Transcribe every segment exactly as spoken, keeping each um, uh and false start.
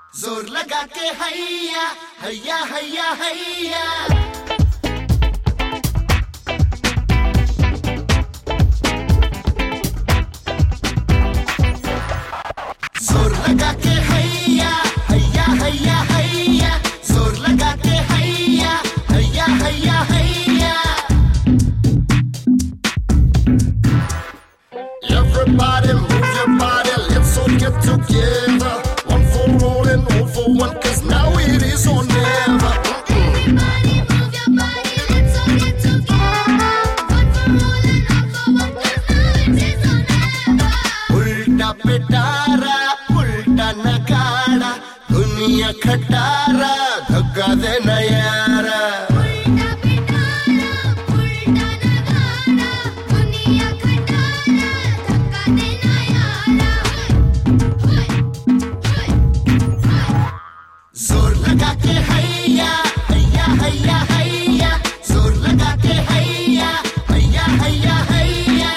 जोर लगा के हैया हैया हैया हैया जोर लगा के हैया हैया हैया हैया जोर लगा के हैया हैया हैया हैया Everybody move your body, let's all get together. One for all and all for one, cause now it is or never. Everybody move your body, let's all get together. One for all and all for one, cause now it is or never. उल्टा पिटारा उल्टा नगाड़ा दुनिया खटारा धक्का दे नयारा उल्टा पिटारा उल्टा नगाड़ा दुनिया खटारा धक्का देना यारा होय होय होय जोर लगा के हैया हैया हैया हैया जोर लगा के हैया हैया हैया हैया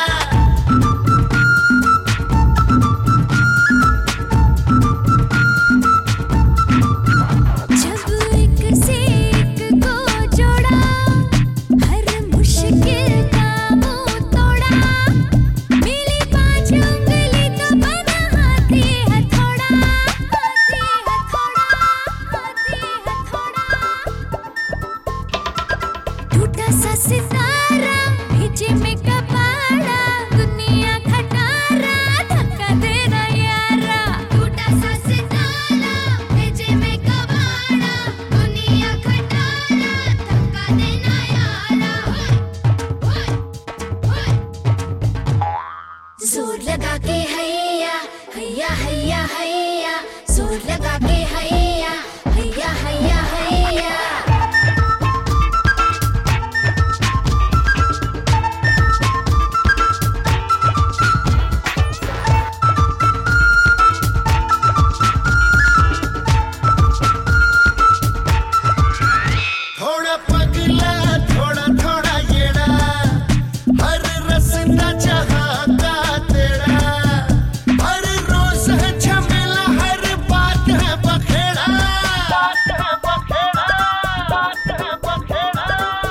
जब एक से एक को जोड़ा हर मुश्किल का मुंह तोड़ा मिली पांच उंगली तो बना हाथी हथौड़ा हाथी हथौड़ा हाथी हथौड़ा टूटा सा सितारा भेजे में कपाड़ा दुनिया खटारा धक्का देना यारा टूटा सा सितारा भेजे में कपाड़ा दुनिया खटारा धक्का देना यारा होय होय जोर लगा के हैया हैया हैया हैया जोर लगा के हैया हैया हैया हैया थोड़ा पगला थोड़ा थोड़ा येड़ा हर रस्ता जहाँ का तेरा हर रोज है झमेला हर बात है बखेड़ा बात है बखेड़ा बात है बखेड़ा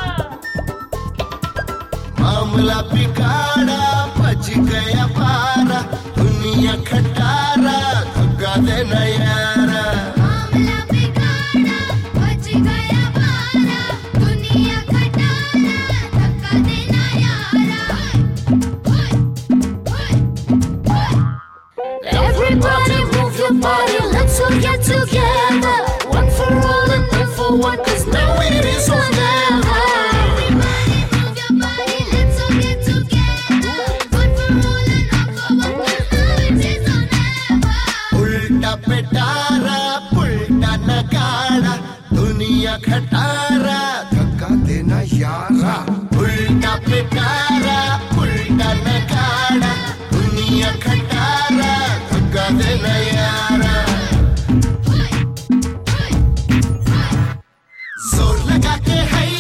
मामला बिगाड़ा बच गया पारा दुनिया खटारा धक्का देना यारा मामला बिगाड़ा बच गया बारा दुनिया खटारा धक्का देना यारा होय होय होय Everybody move your body, let's all get together. One for all and all for one, cause now it is or never. Everybody move your body, let's all get together. One for all and all for one, cause now it is or never. उल्टा पिटारा उल्टा नगाड़ा दुनिया खटारा धक्का देना यारा उल्टा पिटारा उल्टा नगाड़ा दुनिया खटारा धक्का देना यारा होय होय होय जोर लगा के है